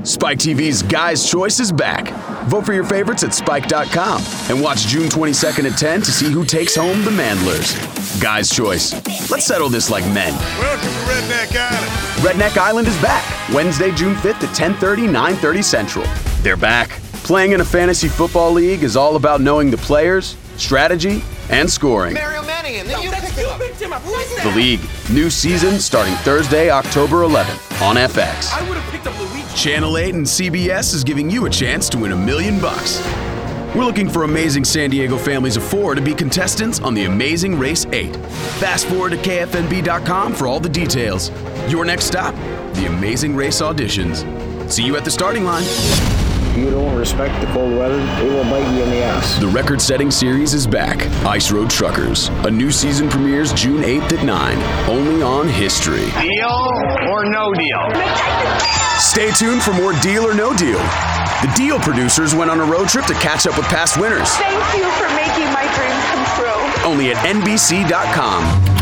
Spike TV's Guys' Choice is back. Vote for your favorites at Spike.com and watch June 22nd at 10 to see who takes home the Mandlers. Guys' Choice. Let's settle this like men. Welcome to Redneck Island. Redneck Island is back. Wednesday, June 5th at 10:30, 9:30 Central. They're back. Playing in a fantasy football league is all about knowing the players, strategy, and scoring. Mario Manning, then you picked him up. Who is that? The League. New season starting Thursday, October 11th on FX. I would have picked up Luigi. Channel 8 and CBS is giving you a chance to win $1 million. We're looking for amazing San Diego families of 4 to be contestants on The Amazing Race 8. Fast forward to KFNB.com for all the details. Your next stop, The Amazing Race auditions. See you at the starting line. You don't respect the cold weather, it will bite you in the ass. The record-setting series is back. Ice Road Truckers. A new season premieres June 8th at 9. Only on History. Deal or no deal? Stay tuned for more Deal or No Deal. The Deal producers went on a road trip to catch up with past winners. Thank you for making my dreams come true. Only at NBC.com.